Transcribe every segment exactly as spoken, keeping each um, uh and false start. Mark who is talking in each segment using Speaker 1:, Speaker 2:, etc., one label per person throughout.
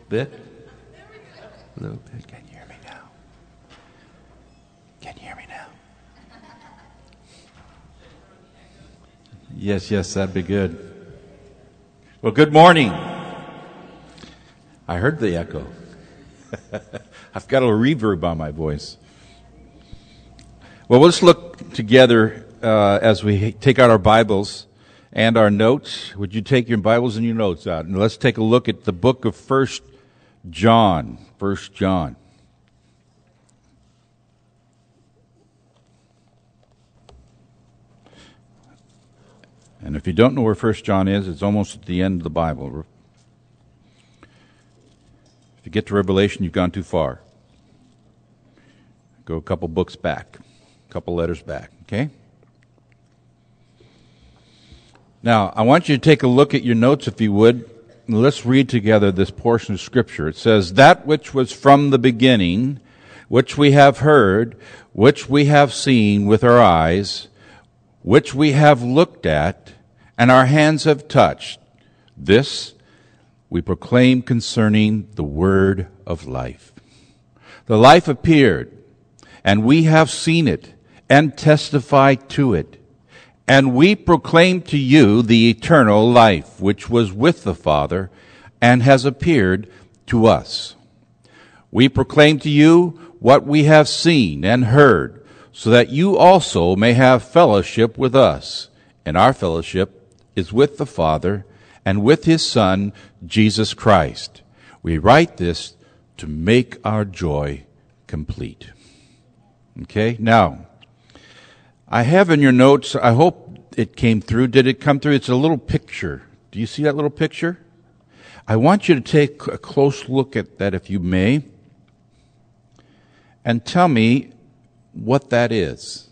Speaker 1: bit? A little bit. Can you hear me now? Can you hear me now? Yes, yes, that'd be good. Well, good morning. I heard the echo. I've got a reverb on my voice. Well, let's look together uh, as we take out our Bibles and our notes. Would you take your Bibles and your notes out? And let's take a look at the book of First John. First John. And if you don't know where First John is, it's almost at the end of the Bible. If you get to Revelation, you've gone too far. Go a couple books back, a couple letters back, okay? Now, I want you to take a look at your notes, if you would. And let's read together this portion of Scripture. It says, "That which was from the beginning, which we have heard, which we have seen with our eyes, which we have looked at, and our hands have touched, this we proclaim concerning the word of life. The life appeared, and we have seen it, and testify to it. And we proclaim to you the eternal life, which was with the Father, and has appeared to us. We proclaim to you what we have seen and heard, so that you also may have fellowship with us. And our fellowship is with the Father and with His Son, Jesus Christ. We write this to make our joy complete." Okay, now, I have in your notes, I hope it came through. Did it come through? It's a little picture. Do you see that little picture? I want you to take a close look at that, if you may, and tell me what that is.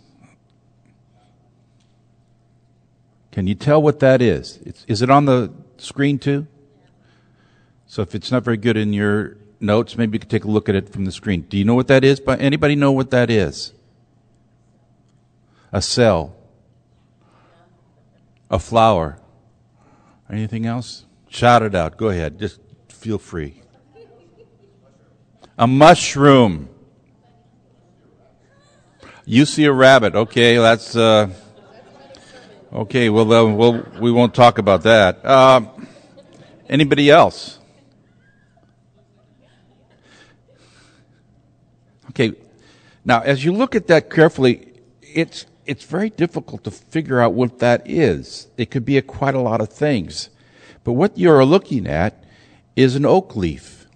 Speaker 1: Can you tell what that is? It's, is it on the screen too? So if it's not very good in your notes, maybe you could take a look at it from the screen. Do you know what that is? But anybody know what that is? A cell. A flower. Anything else? Shout it out. Go ahead. Just feel free. A mushroom. You see a rabbit. Okay, that's... Uh, Okay, well, uh, we'll, we won't talk about that. Uh, anybody else? Okay, now as you look at that carefully, it's it's very difficult to figure out what that is. It could be a, quite a lot of things. But what you're looking at is an oak leaf.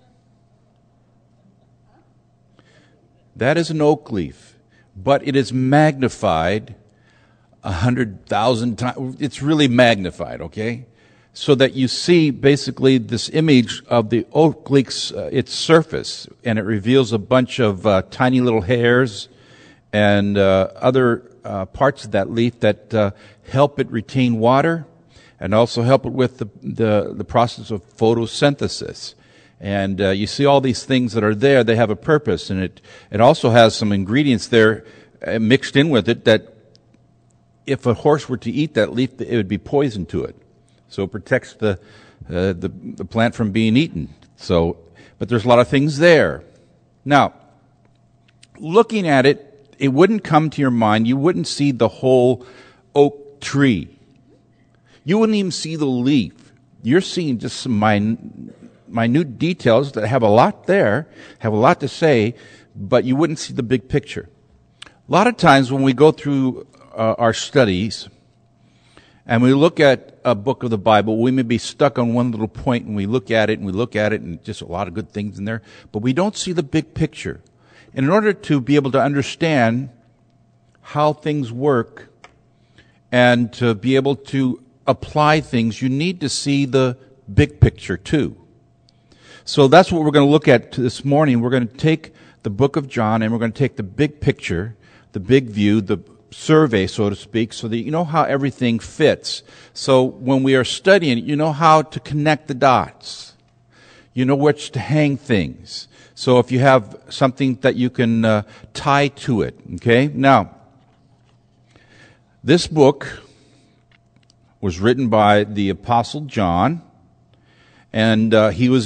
Speaker 1: That is an oak leaf, but it is magnified a hundred thousand times. It's really magnified, okay? So that you see basically this image of the oak leaf's uh, its surface, and it reveals a bunch of uh, tiny little hairs and uh, other uh, parts of that leaf that uh, help it retain water, and also help it with the the, the process of photosynthesis. And uh, you see all these things that are there; they have a purpose, and it it also has some ingredients there uh, mixed in with it that, if a horse were to eat that leaf, it would be poison to it. So it protects the, uh, the the plant from being eaten. So, but there's a lot of things there. Now, looking at it, it wouldn't come to your mind. You wouldn't see the whole oak tree. You wouldn't even see the leaf. You're seeing just some min- minute details that have a lot there, have a lot to say, but you wouldn't see the big picture. A lot of times when we go through Uh, our studies, and we look at a book of the Bible, we may be stuck on one little point, and we look at it, and we look at it, and just a lot of good things in there, but we don't see the big picture. And in order to be able to understand how things work and to be able to apply things, you need to see the big picture too. So that's what we're going to look at this morning. We're going to take the book of John, and we're going to take the big picture, the big view, the survey, so to speak, so that you know how everything fits. So when we are studying it, you know how to connect the dots. You know which to hang things. So if you have something that you can uh, tie to it, okay? Now, this book was written by the Apostle John, and uh, he was in the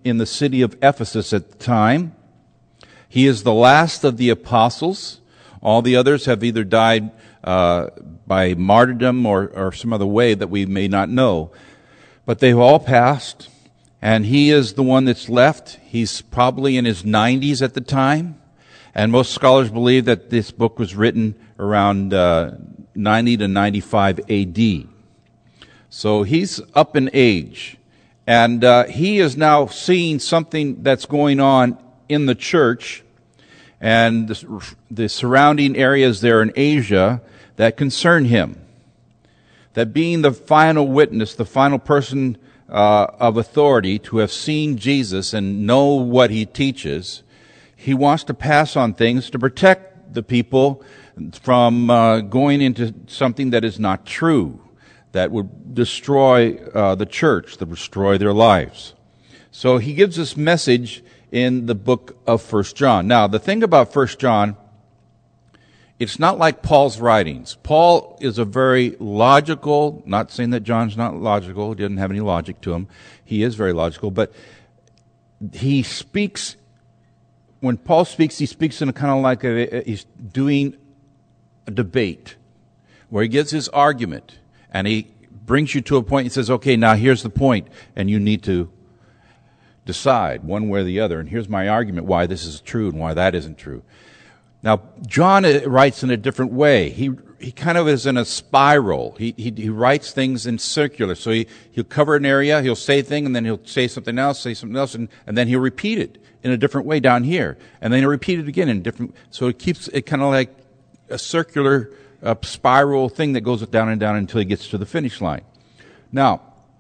Speaker 1: in the city of Ephesus at the time. He is the last of the apostles. All the others have either died uh, by martyrdom or, or some other way that we may not know. But they've all passed, and he is the one that's left. He's probably in his nineties at the time, and most scholars believe that this book was written around uh, ninety to ninety-five A D. So he's up in age, and uh, he is now seeing something that's going on in the church and the, the surrounding areas there in Asia that concern him. That being the final witness, the final person uh, of authority to have seen Jesus and know what he teaches, he wants to pass on things to protect the people from uh, going into something that is not true, that would destroy uh, the church, that would destroy their lives. So he gives this message in the book of First John. Now, the thing about First John, it's not like Paul's writings. Paul is a very logical, not saying that John's not logical, he doesn't have any logic to him. He is very logical, but he speaks, when Paul speaks, he speaks in a kind of like a, he's doing a debate, where he gives his argument, and he brings you to a point, he says, okay, now here's the point, and you need to decide one way or the other, and here's my argument why this is true and why that isn't true. Now, John writes in a different way. He he kind of is in a spiral. He he, he writes things in circular. So he, he'll cover an area, he'll say a thing, and then he'll say something else, say something else, and, and then he'll repeat it in a different way down here. And then he'll repeat it again in a different, so it keeps it kind of like a circular uh, spiral thing that goes down and down until he gets to the finish line. Now,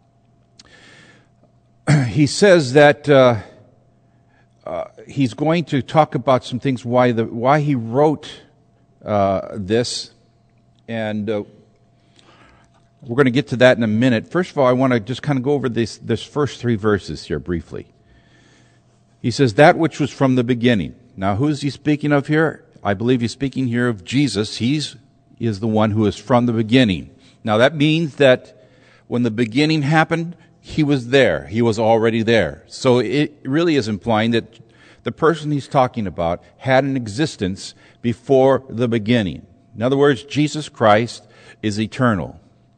Speaker 1: he says that uh, uh, he's going to talk about some things, why the why he wrote uh, this, and uh, we're going to get to that in a minute. First of all, I want to just kind of go over this this first three verses here briefly. He says, that which was from the beginning. Now, who is he speaking of here? I believe he's speaking here of Jesus. He's he is the one who is from the beginning. Now, that means that when the beginning happened, he was there. He was already there. So it really is implying that the person he's talking about had an existence before the beginning. In other words, Jesus Christ is eternal.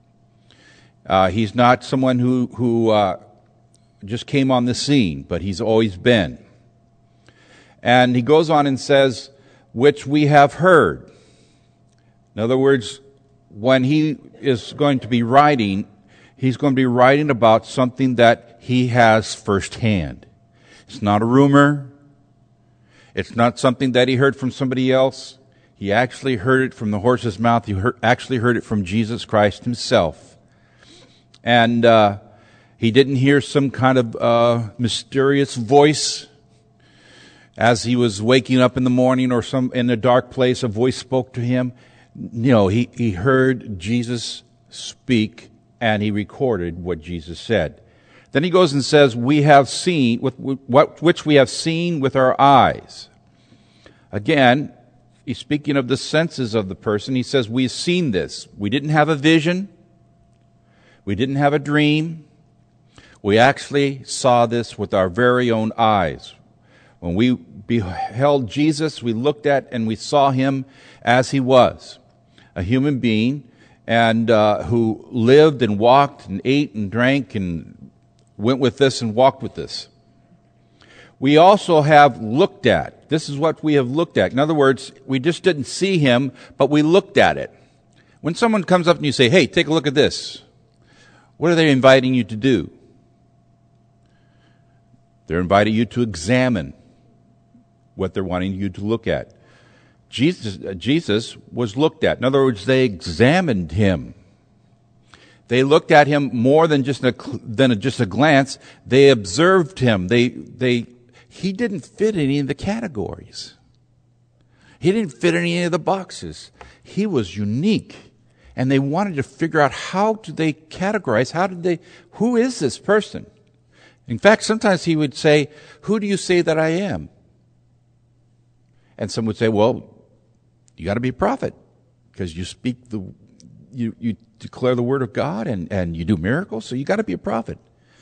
Speaker 1: Uh, he's not someone who, who uh, just came on the scene, but he's always been. And he goes on and says, which we have heard. In other words, when he is going to be writing, he's going to be writing about something that he has firsthand. It's not a rumor. It's not something that he heard from somebody else. He actually heard it from the horse's mouth. He heard, actually heard it from Jesus Christ himself. And uh, he didn't hear some kind of uh, mysterious voice as he was waking up in the morning, or some in a dark place, a voice spoke to him. No, he, he heard Jesus speak, and he recorded what Jesus said. Then he goes and says, we have seen, with, what which we have seen with our eyes. Again, he's speaking of the senses of the person. He says, we've seen this. We didn't have a vision. We didn't have a dream. We actually saw this with our very own eyes. When we beheld Jesus, we looked at and we saw him as he was, a human being, and uh, who lived and walked and ate and drank and went with us and walked with us. We also have looked at. This is what we have looked at. In other words, we just didn't see him, but we looked at it. When someone comes up and you say, hey, take a look at this, what are they inviting you to do? They're inviting you to examine what they're wanting you to look at. Jesus, uh, Jesus was looked at. In other words, they examined him. They looked at him more than just a, than a, just a glance. They observed him. They, they, he didn't fit any of the categories. He didn't fit any of the boxes. He was unique. And they wanted to figure out, how do they categorize? How did they, who is this person? In fact, sometimes he would say, who do you say that I am? And some would say, well, you got to be a prophet because you speak the, you, you declare the word of God and, and you do miracles, so you got to be a prophet.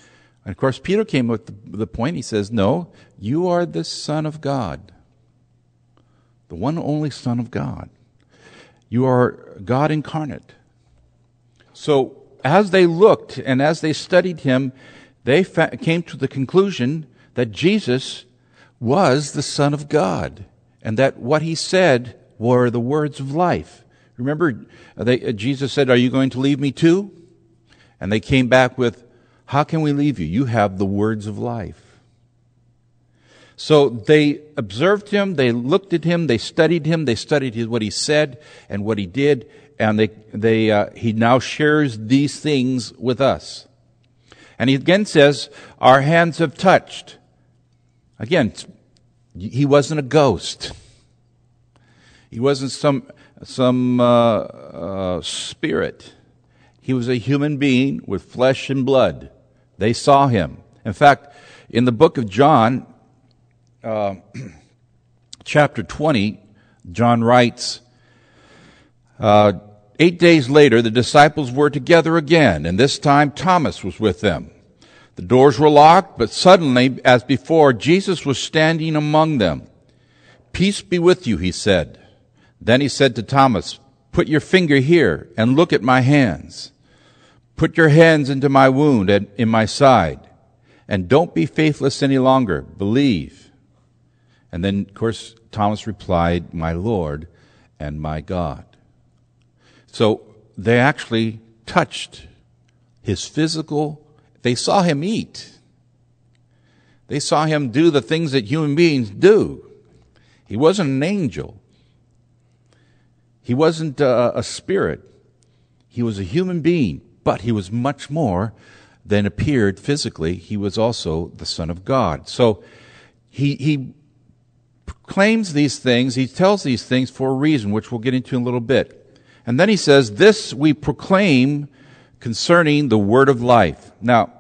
Speaker 1: And of course, Peter came with the, the point. He says, no, you are the Son of God, the one only Son of God. You are God incarnate. So as they looked and as they studied him, they fa- came to the conclusion that Jesus was the Son of God, and that what he said were the words of life. Remember, they, uh, Jesus said, are you going to leave me too? And they came back with, how can we leave you? You have the words of life. So they observed him, they looked at him, they studied him, they studied his, what he said and what he did, and they, they, uh, he now shares these things with us. And he again says, our hands have touched. Again, he wasn't a ghost. He wasn't some, some uh, uh, spirit. He was a human being with flesh and blood. They saw him. In fact, in the book of John, uh, chapter twenty, John writes, uh, eight days later, the disciples were together again, and this time Thomas was with them. The doors were locked, but suddenly, as before, Jesus was standing among them. Peace be with you, he said. Then he said to Thomas, put your finger here and look at my hands. Put your hands into my wound and in my side. And don't be faithless any longer. Believe. And then, of course, Thomas replied, my Lord and my God. So they actually touched his physical. They saw him eat. They saw him do the things that human beings do. He wasn't an angel. He wasn't a, a spirit. He was a human being, but he was much more than appeared physically. He was also the Son of God. So he, he proclaims these things. He tells these things for a reason, which we'll get into in a little bit. And then he says, this we proclaim concerning the word of life. Now,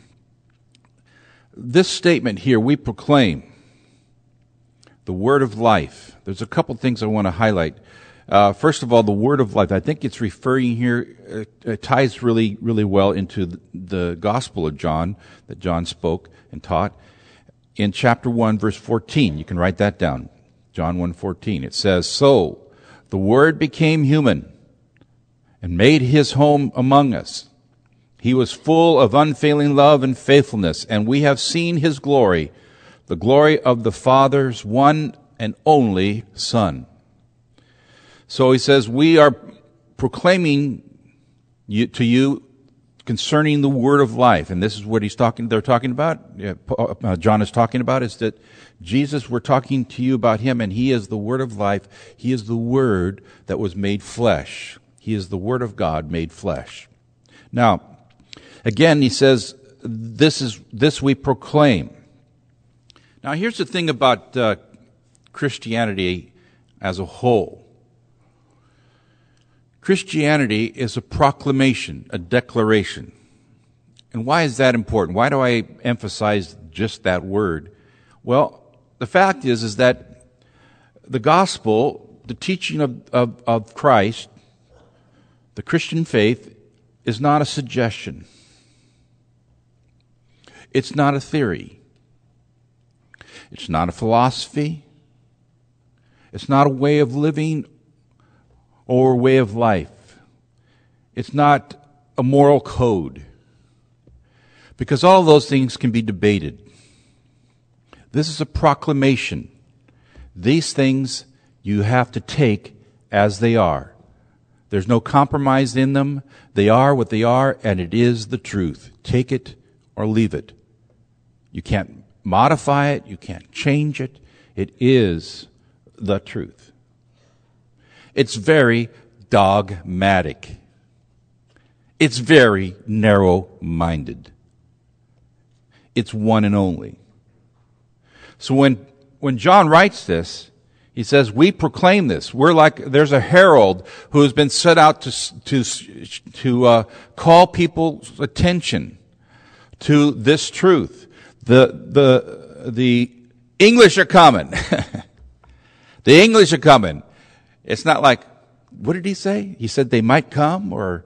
Speaker 1: this statement here, we proclaim the word of life. There's a couple things I want to highlight. Uh, first of all, the word of life. I think it's referring here, uh, it ties really, really well into the, the Gospel of John that John spoke and taught. In chapter one, verse fourteen, you can write that down. John one fourteen. It says, so the Word became human and made his home among us. He was full of unfailing love and faithfulness, and we have seen his glory, the glory of the Father's one and only Son. So he says, we are proclaiming you, to you concerning the word of life. And this is what he's talking, they're talking about, uh, John is talking about, is that Jesus, we're talking to you about him, and he is the word of life. He is the word that was made flesh. He is the word of God made flesh. Now, again, he says, this is, this we proclaim. Now, here's the thing about uh, Christianity as a whole. Christianity is a proclamation, a declaration. And why is that important? Why do I emphasize just that word? Well, the fact is, is that the gospel, the teaching of, of, of Christ, the Christian faith, is not a suggestion. It's not a theory. It's not a philosophy. It's not a way of living or a way of life. It's not a moral code. Because all of those things can be debated. This is a proclamation. These things you have to take as they are. There's no compromise in them. They are what they are, and it is the truth. Take it or leave it. You can't modify it. You can't change it. It is the truth. It's very dogmatic. It's very narrow-minded. It's one and only. So when, when John writes this, he says, we proclaim this. We're like, there's a herald who has been set out to, to, to uh, call people's attention to this truth. The, the, the English are coming. The English are coming. It's not like, what did he say? He said they might come, or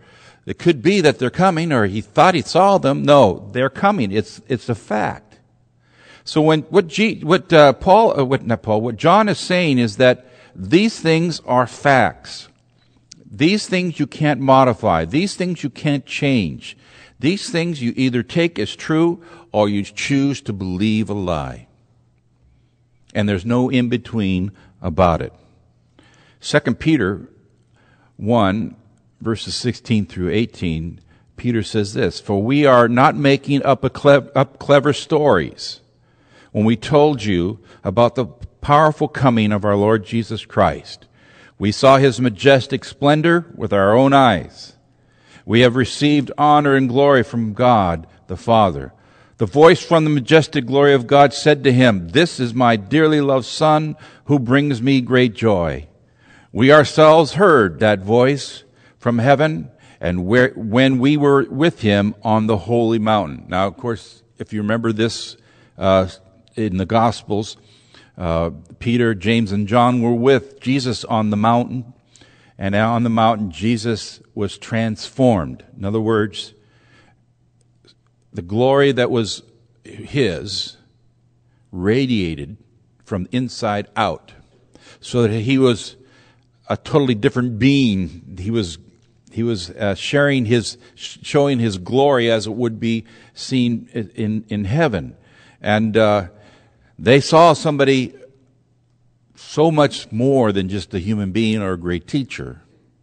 Speaker 1: It could be that they're coming, or he thought he saw them. No, they're coming. It's it's a fact. So when what G, what uh, Paul, uh, what not Paul, what John is saying is that these things are facts. These things you can't modify. These things you can't change. These things you either take as true or you choose to believe a lie. And there's no in between about it. Second Peter one, verses sixteen through eighteen, Peter says this, "For we are not making up a clever, up clever stories when we told you about the powerful coming of our Lord Jesus Christ. We saw his majestic splendor with our own eyes. We have received honor and glory from God the Father. The voice from the majestic glory of God said to him, 'This is my dearly loved Son, who brings me great joy.' We ourselves heard that voice from heaven, and where, when we were with him on the holy mountain." Now, of course, if you remember this uh, in the Gospels, uh, Peter, James, and John were with Jesus on the mountain, and on the mountain Jesus was transformed. In other words, the glory that was his radiated from inside out, so that he was a totally different being. He was he was uh, sharing his, showing his glory as it would be seen in in heaven, and uh, they saw somebody so much more than just a human being or a great teacher.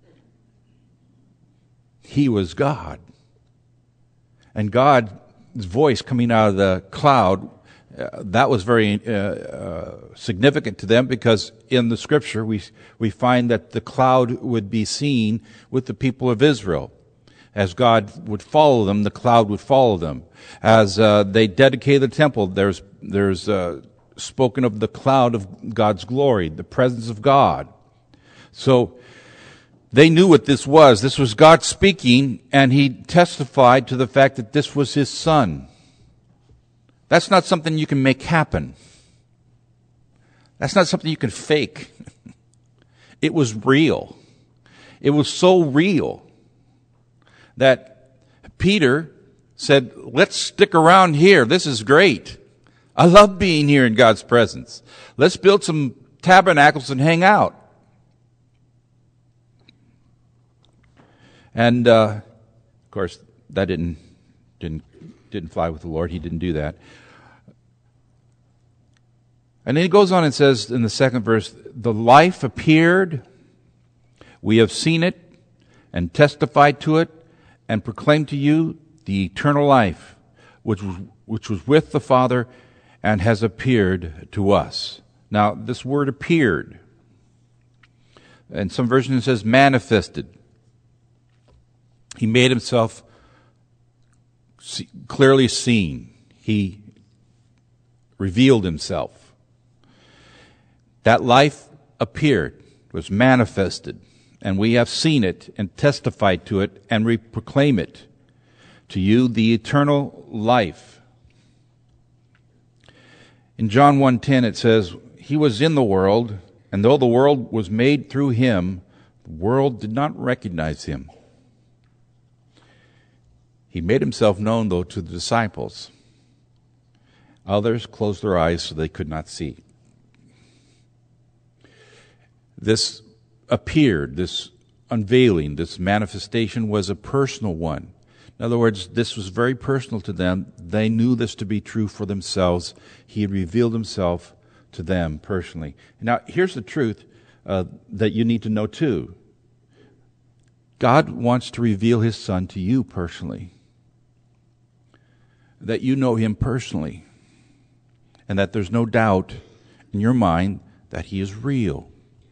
Speaker 1: He was God, and God's voice coming out of the cloud. Uh, that was very uh, uh, significant to them, because in the scripture we we find that the cloud would be seen with the people of Israel. As God would follow them, the cloud would follow them. As uh, they dedicated the temple, there's there's uh, spoken of the cloud of God's glory, the presence of God. So they knew what this was. This was God speaking, and he testified to the fact that this was his Son. That's not something you can make happen. That's not something you can fake. It was real. It was so real that Peter said, "Let's stick around here. This is great. I love being here in God's presence. Let's build some tabernacles and hang out." And uh, of course, that didn't didn't didn't fly with the Lord. He didn't do that. And then he goes on and says in the second verse, "The life appeared, we have seen it, and testified to it, and proclaimed to you the eternal life, which was, which was with the Father, and has appeared to us." Now, this word "appeared," in some versions it says manifested. He made himself clearly seen. He revealed himself. That life appeared, was manifested, and we have seen it and testified to it, and we proclaim it to you, the eternal life. In John one ten it says, "He was in the world, and though the world was made through him, the world did not recognize him." He made himself known, though, to the disciples. Others closed their eyes so they could not see. This appeared, this unveiling, this manifestation was a personal one. In other words, this was very personal to them. They knew this to be true for themselves. He had revealed himself to them personally. Now, here's the truth uh, that you need to know too. God wants to reveal his Son to you personally. That you know him personally. And that there's no doubt in your mind that he is real.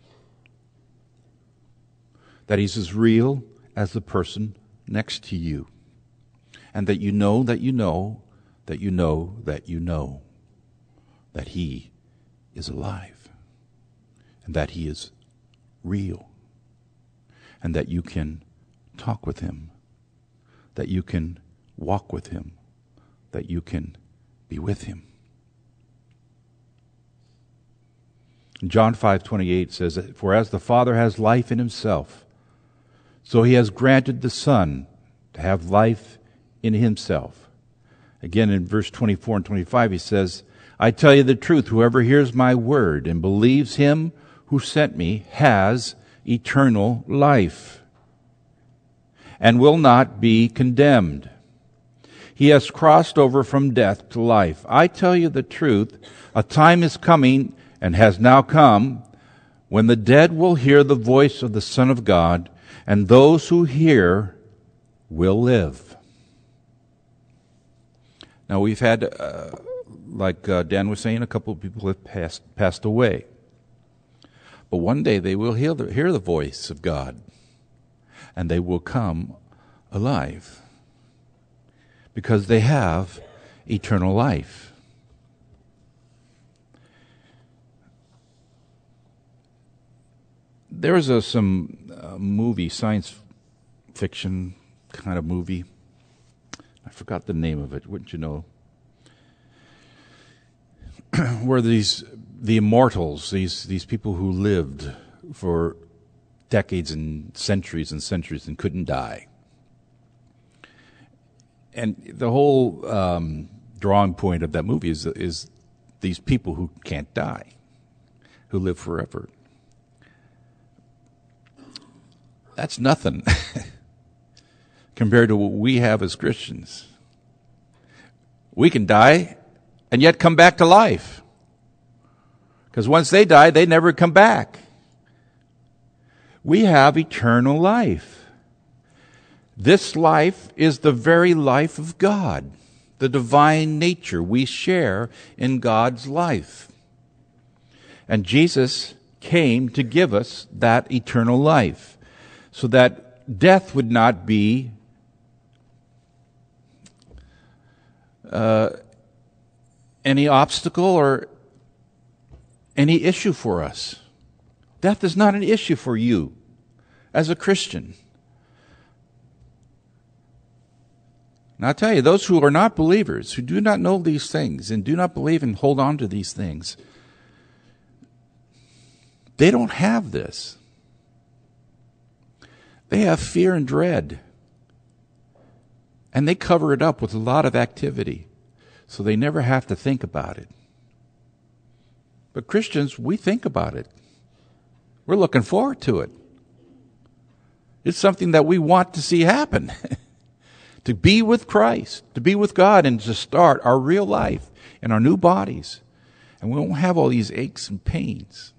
Speaker 1: That he's as real as the person next to you. And that you know that you know that you know that you know that he is alive. And that he is real. And that you can talk with him. That you can walk with him. That you can be with him. John five twenty-eight says, "For as the Father has life in himself, so he has granted the Son to have life in himself. Again, in verse twenty-four and twenty-five, he says, I tell you the truth, whoever hears my word and believes him who sent me has eternal life and will not be condemned. He has crossed over from death to life. I tell you the truth, a time is coming and has now come when the dead will hear the voice of the Son of God, and those who hear will live. Now we've had, uh, like uh, Dan was saying, a couple of people have passed passed away. But one day they will hear the, hear the voice of God, and they will come alive because they have eternal life. There is a, some uh, movie, science fiction kind of movie. I forgot the name of it. Wouldn't you know? Where these the immortals, these these people who lived for decades and centuries and centuries and couldn't die. And the whole um, drawing point of that movie is is these people who can't die, who live forever. That's nothing compared to what we have as Christians. We can die and yet come back to life. Because once they die, they never come back. We have eternal life. This life is the very life of God, the divine nature we share in God's life. And Jesus came to give us that eternal life, so that death would not be uh, any obstacle or any issue for us. Death is not an issue for you as a Christian. And I'll tell you, those who are not believers, who do not know these things and do not believe and hold on to these things, they don't have this. They have fear and dread. And they cover it up with a lot of activity, so they never have to think about it. But Christians, we think about it. We're looking forward to it. It's something that we want to see happen. To be with Christ, to be with God, and to start our real life in our new bodies. And we won't have all these aches and pains.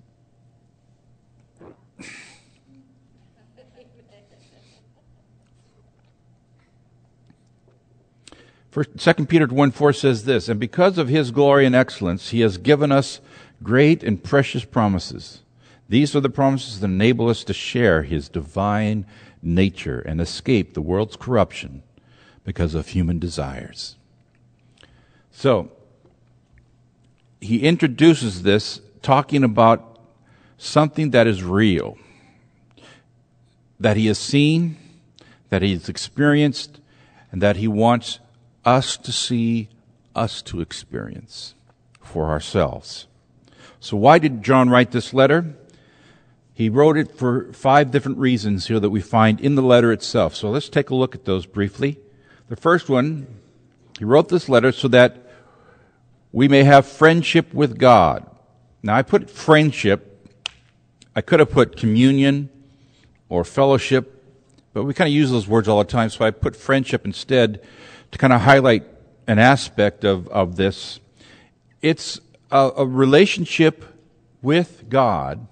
Speaker 1: First, Second Peter one four says this, and because of his glory and excellence, he has given us great and precious promises. These are the promises that enable us to share his divine nature and escape the world's corruption because of human desires. So, he introduces this talking about something that is real, that he has seen, that he has experienced, and that he wants us to see, us to experience for ourselves. So why did John write this letter? He wrote it for five different reasons here that we find in the letter itself. So let's take a look at those briefly. The first one, he wrote this letter so that we may have friendship with God. Now I put friendship, I could have put communion or fellowship, but we kind of use those words all the time, so I put friendship instead to kind of highlight an aspect of, of this. It's a, a relationship with God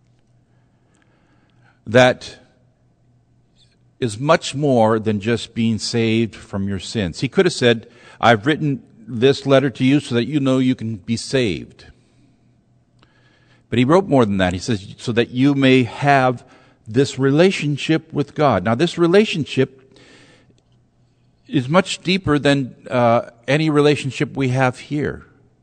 Speaker 1: that is much more than just being saved from your sins. He could have said, I've written this letter to you so that you know you can be saved. But he wrote more than that. He says, so that you may have this relationship with God. Now, this relationship is much deeper than uh, any relationship we have here.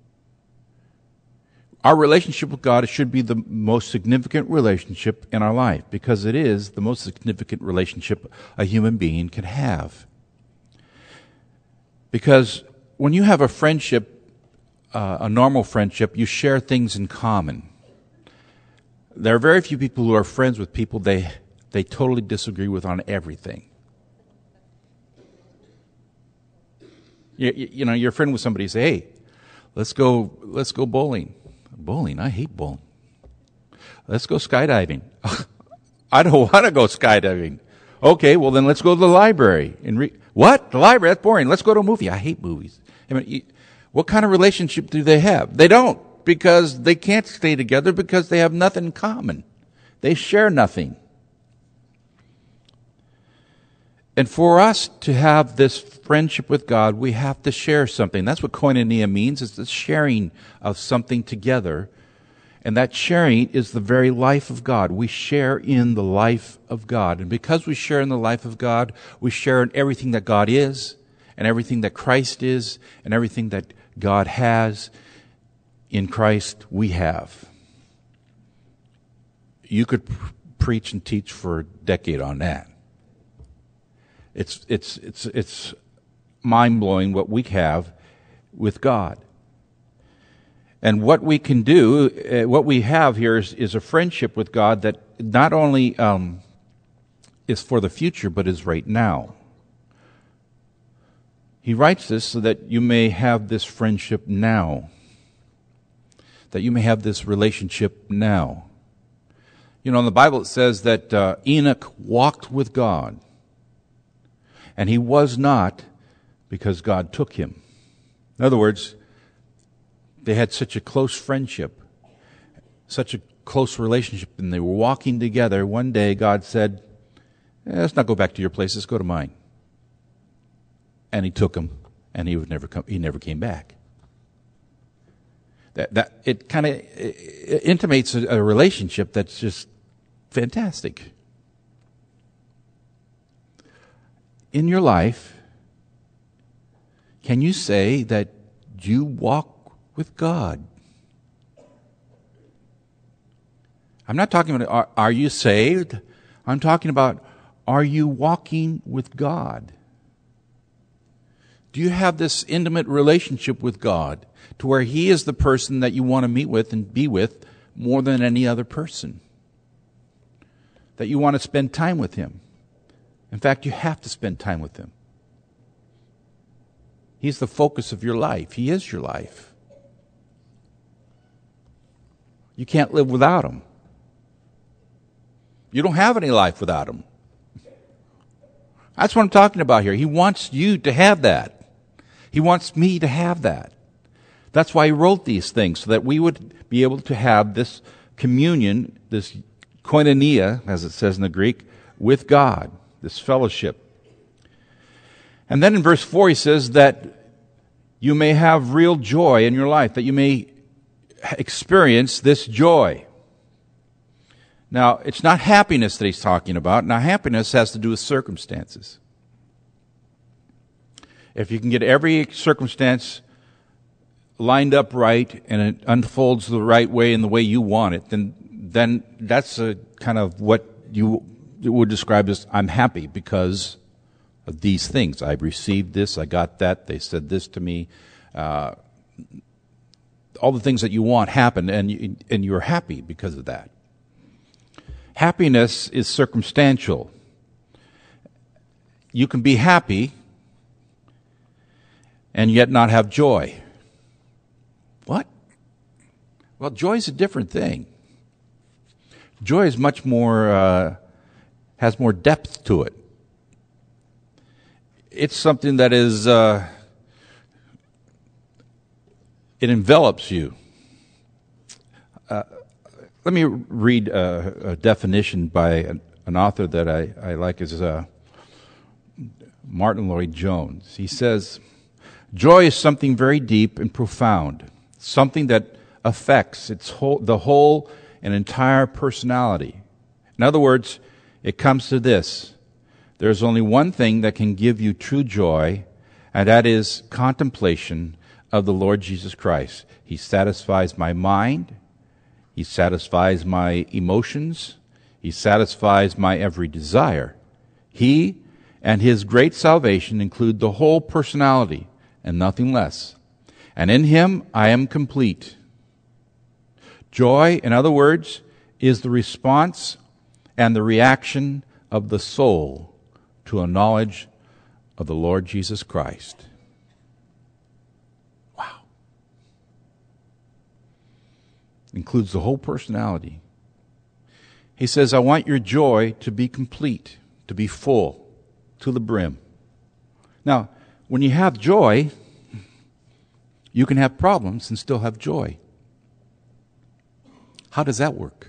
Speaker 1: Our relationship with God should be the most significant relationship in our life, because it is the most significant relationship a human being can have. Because when you have a friendship, uh, a normal friendship, you share things in common. There are very few people who are friends with people they they totally disagree with on everything. You, you, you know, you're a friend with somebody, you say, hey, let's go, let's go bowling. Bowling? I hate bowling. Let's go skydiving. I don't want to go skydiving. Okay, well then let's go to the library and read. What? The library? That's boring. Let's go to a movie. I hate movies. I mean, you, what kind of relationship do they have? They don't, because they can't stay together because they have nothing in common. They share nothing. And for us to have this friendship with God, we have to share something. That's what koinonia means. It's the sharing of something together. And that sharing is the very life of God. We share in the life of God. And because we share in the life of God, we share in everything that God is, and everything that Christ is, and everything that God has. In Christ we have. You could pr- preach and teach for a decade on that. It's it's it's it's mind-blowing what we have with God. And what we can do, uh, what we have here is, is a friendship with God that not only um, is for the future, but is right now. He writes this so that you may have this friendship now, that you may have this relationship now. You know, in the Bible it says that uh, Enoch walked with God, and he was not because God took him. In other words, they had such a close friendship, such a close relationship, and they were walking together. One day God said, eh, let's not go back to your place, let's go to mine. And he took him, and he would never come, he never came back. That, that it kind of intimates a, a relationship that's just fantastic. In your life, can you say that you walk with God? I'm not talking about are, are you saved? I'm talking about, are you walking with God? Do you have this intimate relationship with God to where He is the person that you want to meet with and be with more than any other person? That you want to spend time with Him. In fact, you have to spend time with Him. He's the focus of your life. He is your life. You can't live without Him. You don't have any life without Him. That's what I'm talking about here. He wants you to have that. He wants me to have that. That's why He wrote these things, so that we would be able to have this communion, this koinonia, as it says in the Greek, with God, this fellowship. And then in verse four he says that you may have real joy in your life, that you may experience this joy. Now, it's not happiness that he's talking about. Now, happiness has to do with circumstances. If you can get every circumstance lined up right and it unfolds the right way in the way you want it, then then that's a kind of what you would describe as, I'm happy because of these things. I received this, I got that, they said this to me. Uh, all the things that you want happen, and you, and you're happy because of that. Happiness is circumstantial. You can be happy and yet not have joy. What? Well, joy is a different thing. Joy is much more, uh, has more depth to it. It's something that is, uh, it envelops you. Uh, let me read a, a definition by an, an author that I, I like, is uh, Martin Lloyd-Jones. He says, joy is something very deep and profound, something that affects its whole, the whole and entire personality. In other words, it comes to this: there's only one thing that can give you true joy, and that is contemplation of the Lord Jesus Christ. He satisfies my mind. He satisfies my emotions. He satisfies my every desire. He and His great salvation include the whole personality and nothing less. And in Him I am complete. Joy, in other words, is the response and the reaction of the soul to a knowledge of the Lord Jesus Christ. Includes the whole personality. He says, I want your joy to be complete, to be full, to the brim. Now, when you have joy, you can have problems and still have joy. How does that work?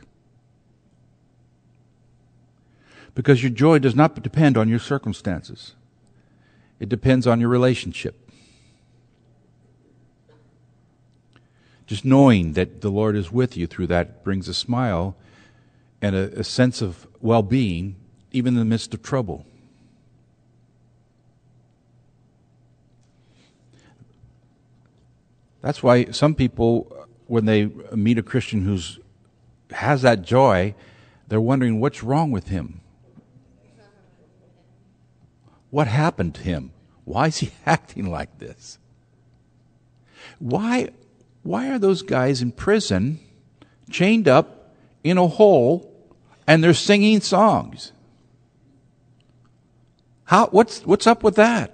Speaker 1: Because your joy does not depend on your circumstances. It depends on your relationship. Just knowing that the Lord is with you through that brings a smile and a, a sense of well-being, even in the midst of trouble. That's why some people, when they meet a Christian who has that joy, they're wondering what's wrong with him. What happened to him? Why is he acting like this? Why, why are those guys in prison, chained up in a hole, and they're singing songs? How, what's, what's up with that?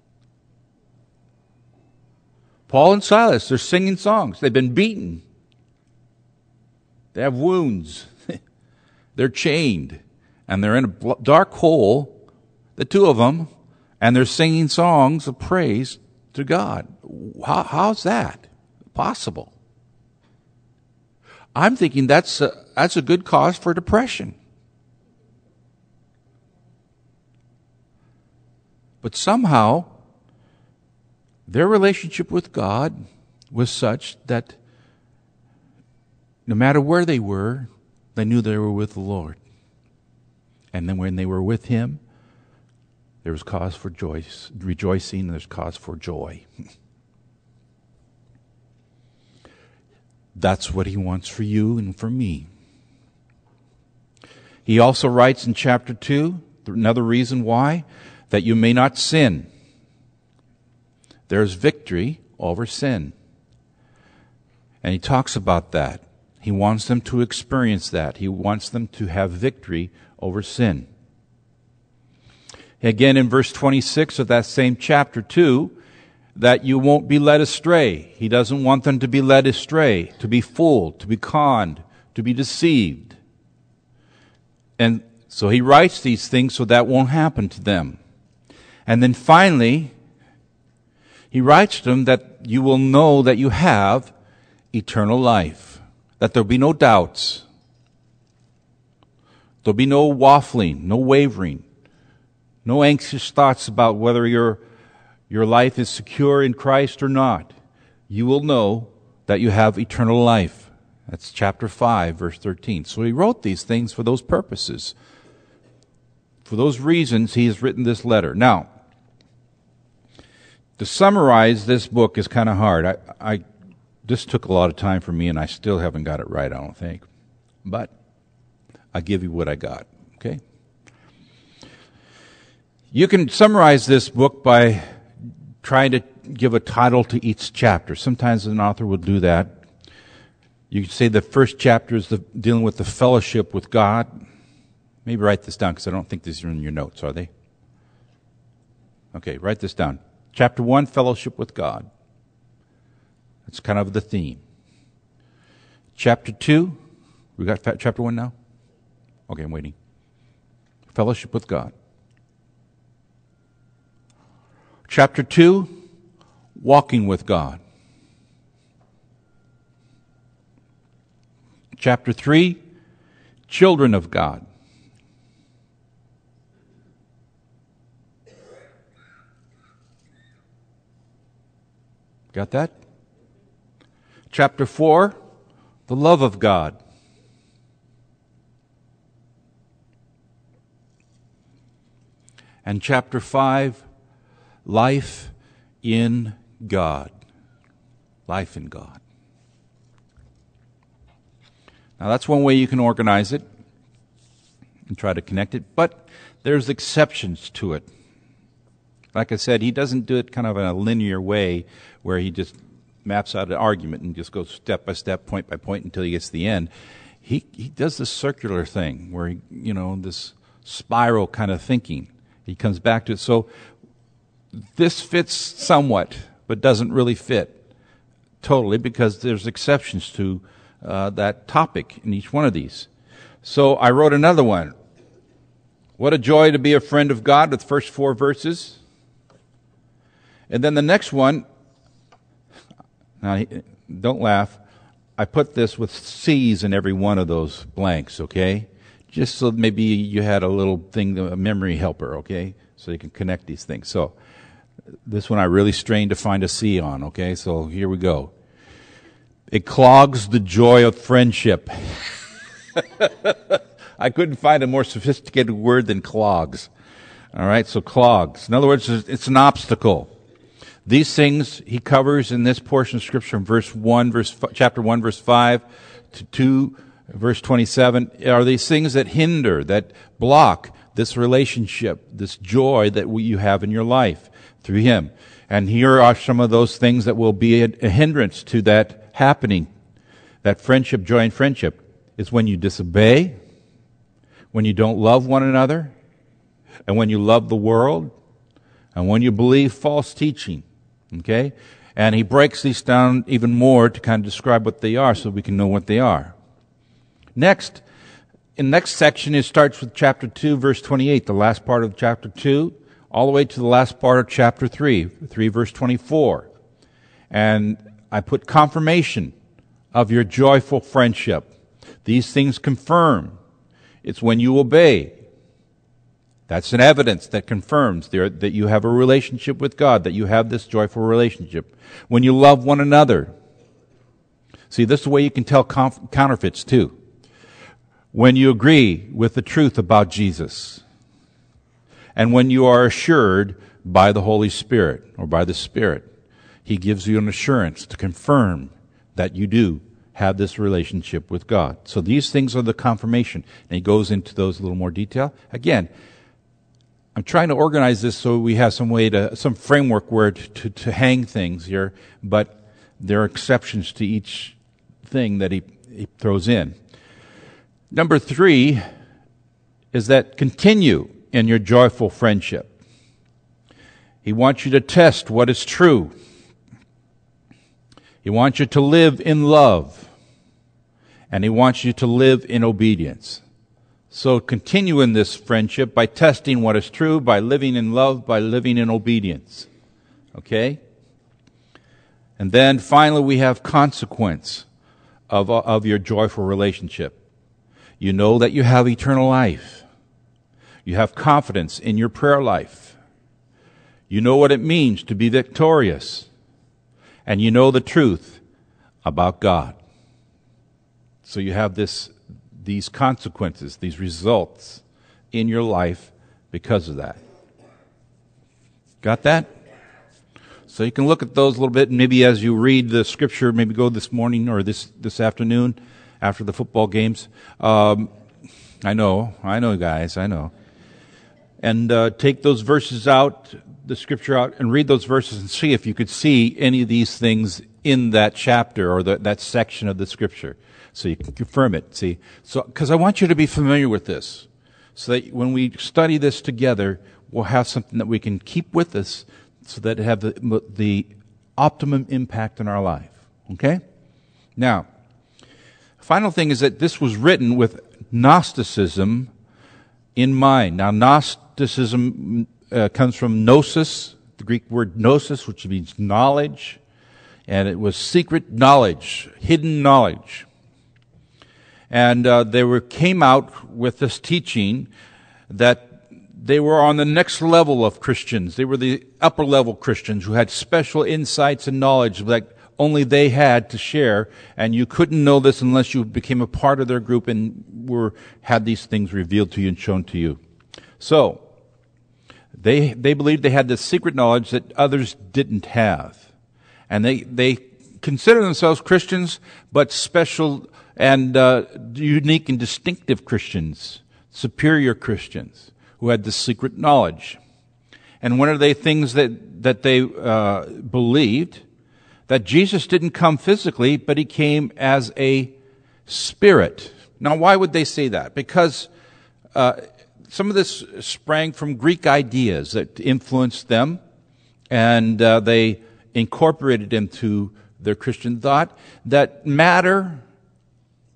Speaker 1: Paul and Silas, they're singing songs. They've been beaten. They have wounds. They're chained. And they're in a dark hole, the two of them, and they're singing songs of praise to God. How, how's that possible? I'm thinking that's a, that's a good cause for depression. But somehow, their relationship with God was such that no matter where they were, they knew they were with the Lord. And then when they were with Him, there was cause for joy, rejoicing, and there's cause for joy. That's what He wants for you and for me. He also writes in chapter two, another reason why, that you may not sin. There's victory over sin. And he talks about that. He wants them to experience that. He wants them to have victory over sin. Again, in verse twenty-six of that same chapter two, that you won't be led astray. He doesn't want them to be led astray, to be fooled, to be conned, to be deceived. And so he writes these things so that won't happen to them. And then finally, he writes to them that you will know that you have eternal life, that there'll be no doubts. There'll be no waffling, no wavering, no anxious thoughts about whether your, your life is secure in Christ or not. You will know that you have eternal life. That's chapter five, verse thirteen. So he wrote these things for those purposes. For those reasons, he has written this letter. Now, to summarize this book is kind of hard. I, I this took a lot of time for me, and I still haven't got it right, I don't think. But I'll give you what I got, okay? You can summarize this book by trying to give a title to each chapter. Sometimes an author will do that. You could say the first chapter is the, dealing with the fellowship with God. Maybe write this down, because I don't think these are in your notes, are they? Okay, write this down. Chapter one, fellowship with God. That's kind of the theme. Chapter two, we got chapter one now? Okay, I'm waiting. Fellowship with God. Chapter two, walking with God. Chapter three, children of God. Got that? Chapter four, the love of God. And chapter five, life in God. Life in God. Now that's one way you can organize it and try to connect it, but there's exceptions to it. Like I said, he doesn't do it kind of in a linear way where he just maps out an argument and just goes step by step, point by point until he gets to the end. He he does this circular thing where, he, you know, this spiral kind of thinking. He comes back to it. So this fits somewhat, but doesn't really fit totally, because there's exceptions to uh, that topic in each one of these. So I wrote another one. What a joy to be a friend of God, with the first four verses. And then the next one, now don't laugh, I put this with C's in every one of those blanks, okay? Just so maybe you had a little thing, a memory helper, okay? So you can connect these things. So this one I really strained to find a C on, okay? So here we go. It clogs the joy of friendship. I couldn't find a more sophisticated word than clogs. All right, so clogs. In other words, it's an obstacle. These things he covers in this portion of Scripture from verse one, verse chapter one, verse five to two, verse twenty-seven, are these things that hinder, that block this relationship, this joy that we, you have in your life through him. And here are some of those things that will be a, a hindrance to that happening. That friendship, joy and friendship, is when you disobey, when you don't love one another, and when you love the world, and when you believe false teaching. Okay? And he breaks these down even more to kind of describe what they are so we can know what they are. Next, in the next section, it starts with chapter two, verse twenty-eight, the last part of chapter two, all the way to the last part of chapter three, three, verse twenty-four. And I put confirmation of your joyful friendship. These things confirm. It's when you obey. That's an evidence that confirms there that you have a relationship with God, that you have this joyful relationship. When you love one another. See, this is the way you can tell conf- counterfeits too. When you agree with the truth about Jesus. And when you are assured by the Holy Spirit, or by the Spirit, he gives you an assurance to confirm that you do have this relationship with God. So these things are the confirmation. And he goes into those a little more detail. Again, I'm trying to organize this so we have some way to, some framework where to, to, to hang things here, but there are exceptions to each thing that he, he throws in. Number three is that continue in your joyful friendship. He wants you to test what is true. He wants you to live in love. And he wants you to live in obedience. So continue in this friendship by testing what is true, by living in love, by living in obedience. Okay? And then finally we have consequence of, of your joyful relationship. You know that you have eternal life. You have confidence in your prayer life. You know what it means to be victorious. And you know the truth about God. So you have this these consequences, these results in your life because of that. Got that? So you can look at those a little bit, and maybe as you read the scripture, maybe go this morning or this, this afternoon after the football games. Um, I know, I know, guys, I know. And uh, take those verses out, the scripture out, and read those verses and see if you could see any of these things in that chapter or the, that section of the scripture. So you can confirm it, see. So, because I want you to be familiar with this, so that when we study this together, we'll have something that we can keep with us, so that it have the the optimum impact in our life. Okay? Now, final thing is that this was written with Gnosticism in mind. Now, Gnosticism uh, comes from gnosis, the Greek word gnosis, which means knowledge, and it was secret knowledge, hidden knowledge. And uh, they were came out with this teaching that they were on the next level of Christians. They were the upper level Christians who had special insights and knowledge that only they had to share, and you couldn't know this unless you became a part of their group and were had these things revealed to you and shown to you. So they they believed they had this secret knowledge that others didn't have, and they they consider themselves Christians, but special and uh, unique and distinctive Christians, superior Christians who had this secret knowledge. And one of the things that that they uh, believed, that Jesus didn't come physically, but he came as a spirit. Now, why would they say that? Because uh, some of this sprang from Greek ideas that influenced them, and uh, they incorporated into their Christian thought that matter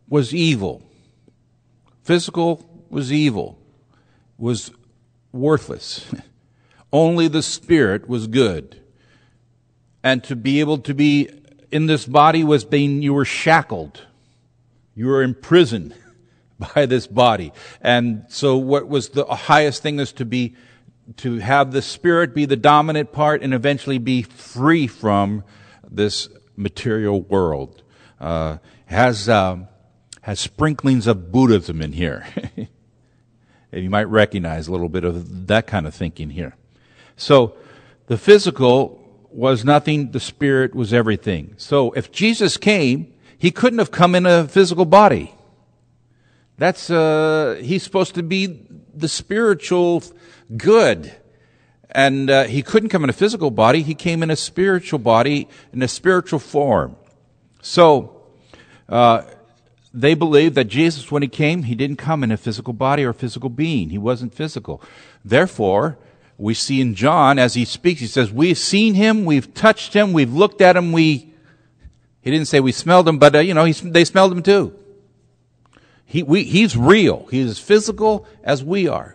Speaker 1: was evil. Physical was evil, was worthless. Only the spirit was good. And to be able to be in this body was being, you were shackled. You were imprisoned by this body. And so what was the highest thing is to be, to have the spirit be the dominant part and eventually be free from this material world. Uh, has, um, has sprinklings of Buddhism in here. And you might recognize a little bit of that kind of thinking here. So the physical was nothing, the spirit was everything. So if Jesus came, he couldn't have come in a physical body. That's, uh, he's supposed to be the spiritual good. And uh, he couldn't come in a physical body, he came in a spiritual body, in a spiritual form. So, uh, they believed that Jesus, when he came, he didn't come in a physical body or physical being. He wasn't physical. Therefore, we see in John, as he speaks, he says, we've seen him, we've touched him, we've looked at him, we, he didn't say we smelled him, but, uh, you know, he, they smelled him too. He, we, he's real. He's as physical as we are.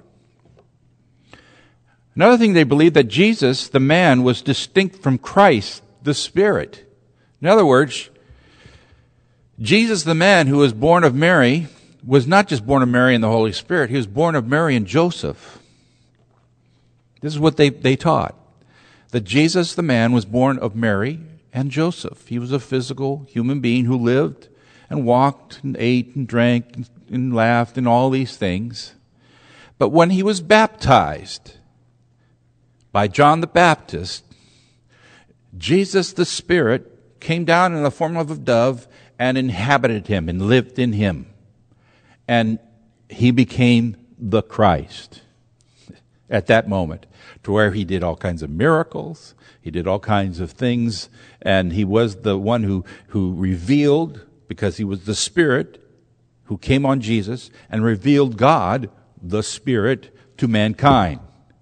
Speaker 1: Another thing, they believed that Jesus, the man, was distinct from Christ, the Spirit. In other words, Jesus, the man who was born of Mary, was not just born of Mary and the Holy Spirit. He was born of Mary and Joseph. This is what they, they taught. That Jesus, the man, was born of Mary and Joseph. He was a physical human being who lived and walked and ate and drank and laughed and all these things. But when he was baptized by John the Baptist, Jesus, the Spirit, came down in the form of a dove and inhabited him and lived in him. And he became the Christ at that moment, to where he did all kinds of miracles, he did all kinds of things, and he was the one who, who revealed, because he was the Spirit who came on Jesus and revealed God, the Spirit, to mankind.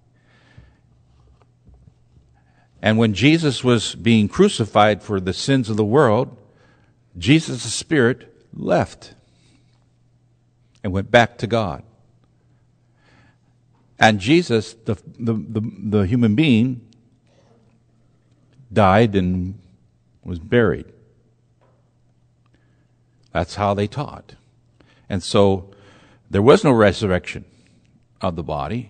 Speaker 1: And when Jesus was being crucified for the sins of the world, Jesus, the Spirit, left and went back to God. And Jesus, the, the, the, the human being, died and was buried. That's how they taught. And so there was no resurrection of the body.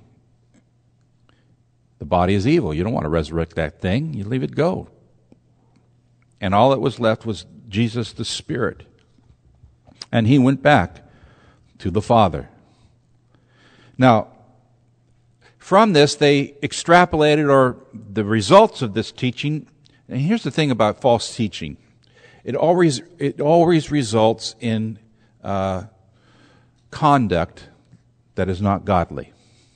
Speaker 1: The body is evil. You don't want to resurrect that thing. You leave it go. And all that was left was Jesus the Spirit. And he went back to the Father. Now, from this, they extrapolated, or the results of this teaching, and here's the thing about false teaching. It always, it always results in uh, conduct that is not godly.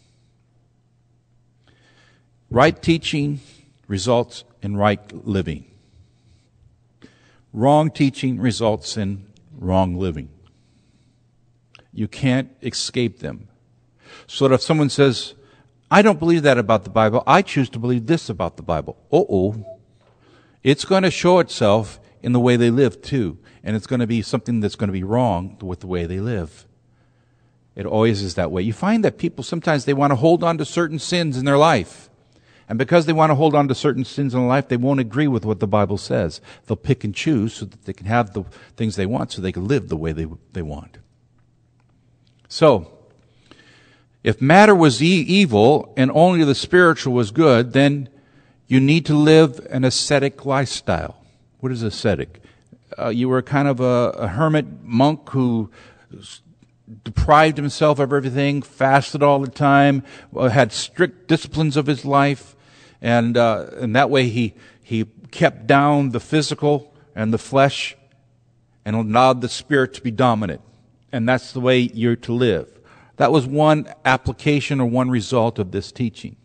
Speaker 1: Right teaching results in right living. Wrong teaching results in wrong living. You can't escape them. So that if someone says, I don't believe that about the Bible, I choose to believe this about the Bible. Uh-oh. It's going to show itself in the way they live too. And it's going to be something that's going to be wrong with the way they live. It always is that way. You find that people, sometimes they want to hold on to certain sins in their life. And because they want to hold on to certain sins in their life, they won't agree with what the Bible says. They'll pick and choose so that they can have the things they want, so they can live the way they, they want. So, if matter was e- evil and only the spiritual was good, then you need to live an ascetic lifestyle. What is ascetic? Uh, you were kind of a, a hermit monk who deprived himself of everything, fasted all the time, had strict disciplines of his life, and uh, and that way he he kept down the physical and the flesh and allowed the spirit to be dominant. And that's the way you're to live. That was one application or one result of this teaching.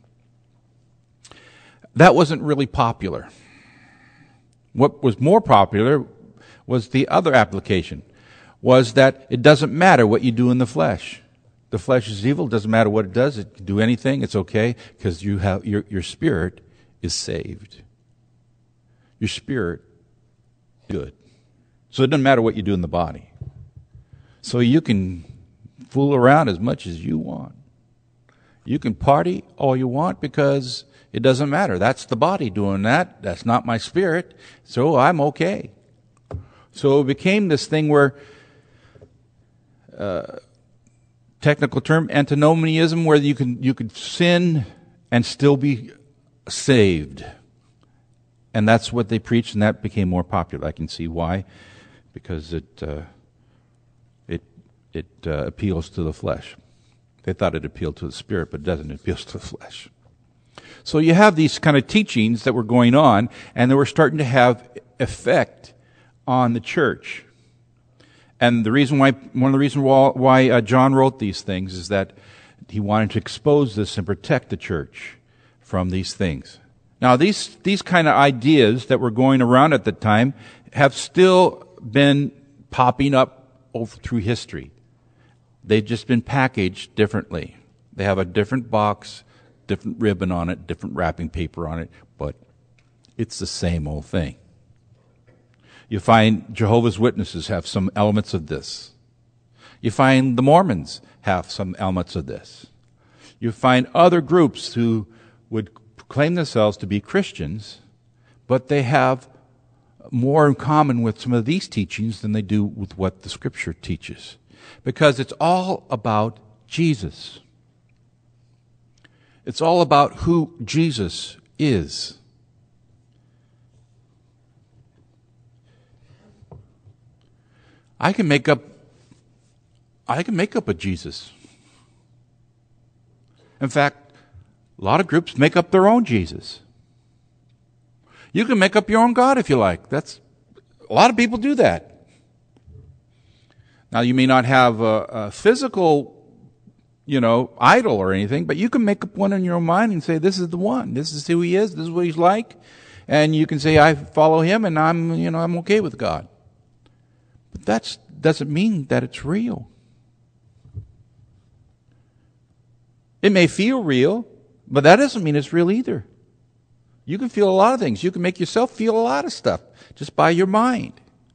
Speaker 1: That wasn't really popular. What was more popular was the other application, was that it doesn't matter what you do in the flesh. The flesh is evil. It doesn't matter what it does. It can do anything. It's okay because you have your your spirit is saved. Your spirit is good. So it doesn't matter what you do in the body. So you can fool around as much as you want. You can party all you want because it doesn't matter. That's the body doing that. That's not my spirit. So I'm okay. So it became this thing where, uh, technical term, antinomianism, where you can you could sin and still be saved. And that's what they preached, and that became more popular. I can see why, because it uh, it it uh, appeals to the flesh. They thought it appealed to the spirit, but it doesn't. It appeals to the flesh. So you have these kind of teachings that were going on, and they were starting to have effect on the church. And the reason why, one of the reasons why, why uh, John wrote these things is that he wanted to expose this and protect the church from these things. Now, these these kind of ideas that were going around at the time have still been popping up over through history. They've just been packaged differently. They have a different box, different ribbon on it, different wrapping paper on it, but it's the same old thing. You find Jehovah's Witnesses have some elements of this. You find the Mormons have some elements of this. You find other groups who would claim themselves to be Christians, but they have more in common with some of these teachings than they do with what the Scripture teaches. Because it's all about Jesus. It's all about who Jesus is. I can make up I can make up a Jesus. In fact, a lot of groups make up their own Jesus. You can make up your own God if you like. That's a lot of people do that. Now, you may not have a, a physical, you know, idol or anything, but you can make up one in your own mind and say, this is the one. This is who he is. This is what he's like. And you can say, I follow him and I'm, you know, I'm okay with God. But that doesn't mean that it's real. It may feel real, but that doesn't mean it's real either. You can feel a lot of things. You can make yourself feel a lot of stuff just by your mind.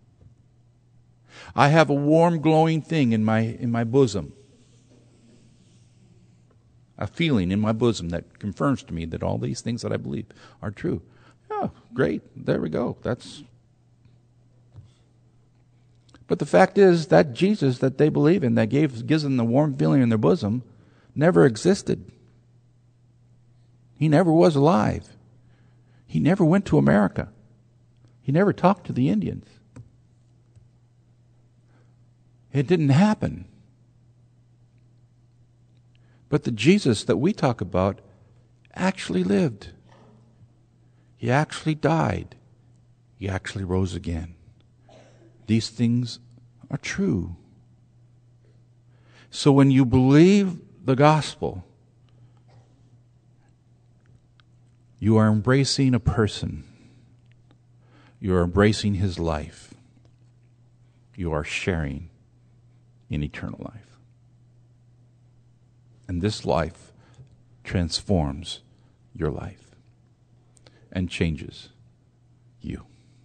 Speaker 1: I have a warm, glowing thing in my in my bosom. A feeling in my bosom that confirms to me that all these things that I believe are true. Oh, great. There we go. That's. But the fact is that Jesus that they believe in, that gave, gives them the warm feeling in their bosom, never existed. He never was alive. He never went to America. He never talked to the Indians. It didn't happen. But the Jesus that we talk about actually lived. He actually died. He actually rose again. These things are true. So when you believe the gospel, you are embracing a person. You are embracing his life. You are sharing in eternal life. And this life transforms your life and changes you.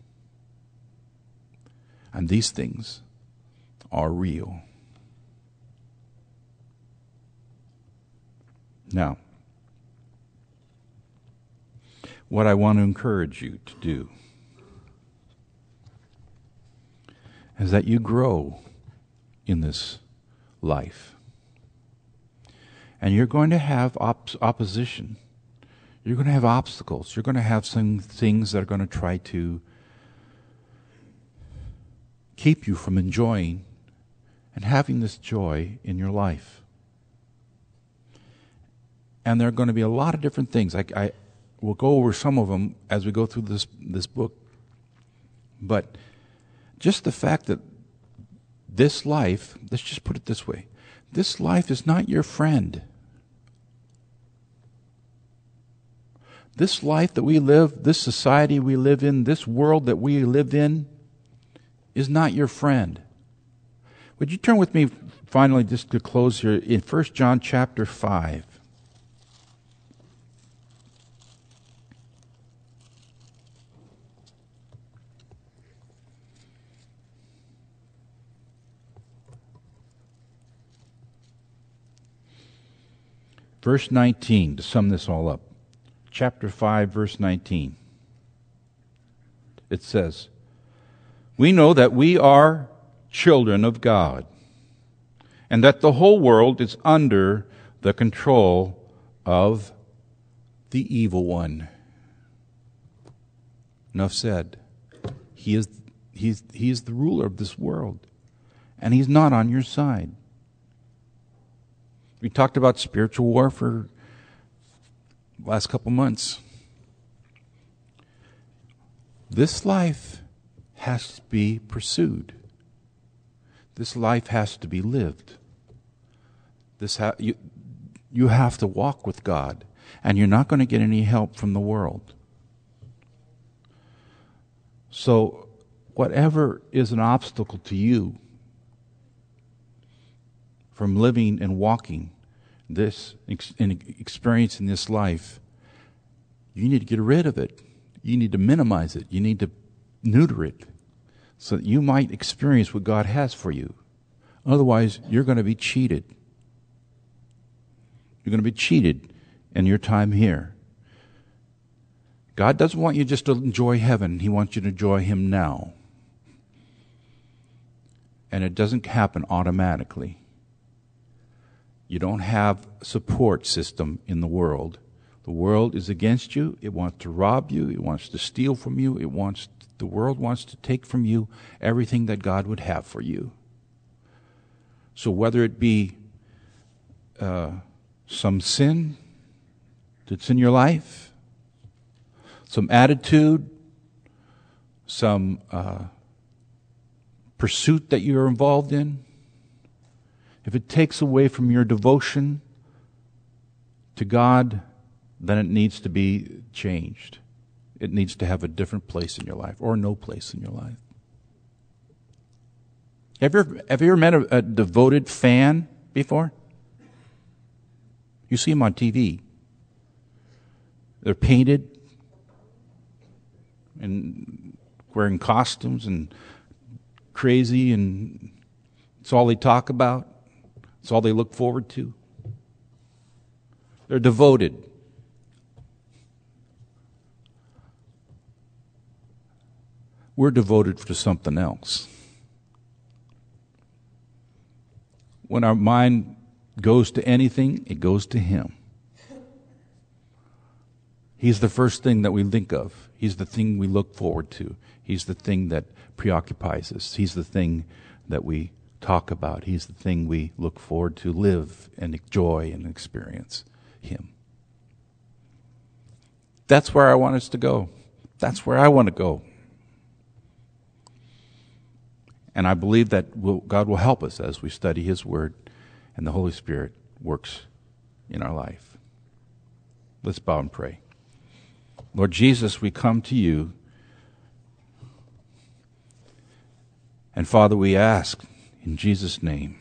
Speaker 1: And these things are real. Now, what I want to encourage you to do is that you grow in this life. And you're going to have op- opposition. You're going to have obstacles. You're going to have some things that are going to try to keep you from enjoying and having this joy in your life. And there are going to be a lot of different things. I, I will go over some of them as we go through this this book. But just the fact that this life, let's just put it this way, this life is not your friend. This life that we live, this society we live in, this world that we live in is not your friend. Would you turn with me finally just to close here in First John chapter five. Verse nineteen, to sum this all up. Chapter five, verse nineteen. It says, "We know that we are children of God, and that the whole world is under the control of the evil one." Enough said. He is, he's, he is the ruler of this world, and he's not on your side. We talked about spiritual warfare last couple months. This life has to be pursued. This life has to be lived. This ha- you, you have to walk with God, and you're not going to get any help from the world. So, whatever is an obstacle to you from living and walking this and experiencing this life, you need to get rid of it. You need to minimize it. You need to neuter it so that you might experience what God has for you. Otherwise, you're going to be cheated. You're going to be cheated in your time here. God doesn't want you just to enjoy heaven. He wants you to enjoy Him now. And it doesn't happen automatically. You don't have a support system in the world. The world is against you. It wants to rob you. It wants to steal from you. It wants the world wants to take from you everything that God would have for you. So whether it be uh, some sin that's in your life, some attitude, some uh, pursuit that you're involved in, if it takes away from your devotion to God, then it needs to be changed. It needs to have a different place in your life, or no place in your life. Have you ever, have you ever met a, a devoted fan before? You see them on T V. They're painted and wearing costumes and crazy, and it's all they talk about. It's all they look forward to. They're devoted. We're devoted to something else. When our mind goes to anything, it goes to Him. He's the first thing that we think of. He's the thing we look forward to. He's the thing that preoccupies us. He's the thing that we talk about. He's the thing we look forward to live and enjoy and experience Him. That's where I want us to go. That's where I want to go. And I believe that we'll, God will help us as we study His Word and the Holy Spirit works in our life. Let's bow and pray. Lord Jesus, we come to You. And Father, we ask in Jesus' name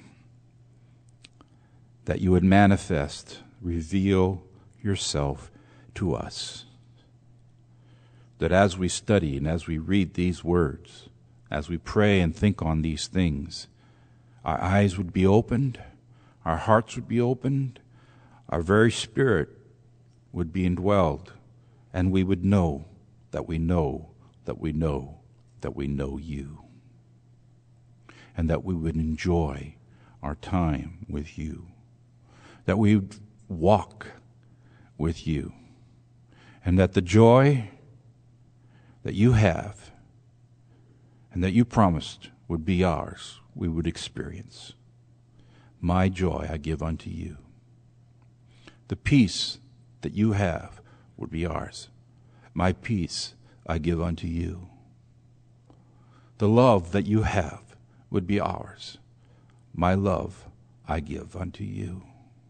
Speaker 1: that You would manifest, reveal Yourself to us. That as we study and as we read these words, as we pray and think on these things, our eyes would be opened, our hearts would be opened, our very spirit would be indwelled, and we would know that we know that we know that we know You, and that we would enjoy our time with You, that we would walk with You, and that the joy that You have and that You promised would be ours, we would experience. My joy I give unto You. The peace that You have would be ours. My peace I give unto You. The love that You have would be ours. My love I give unto You.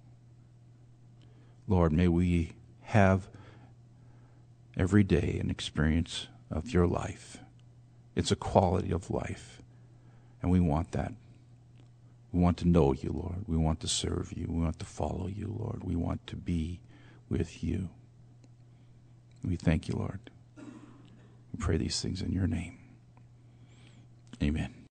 Speaker 1: Lord, may we have every day an experience of Your life. It's a quality of life, and we want that. We want to know You, Lord. We want to serve You. We want to follow You, Lord. We want to be with You. We thank You, Lord. We pray these things in Your name. Amen.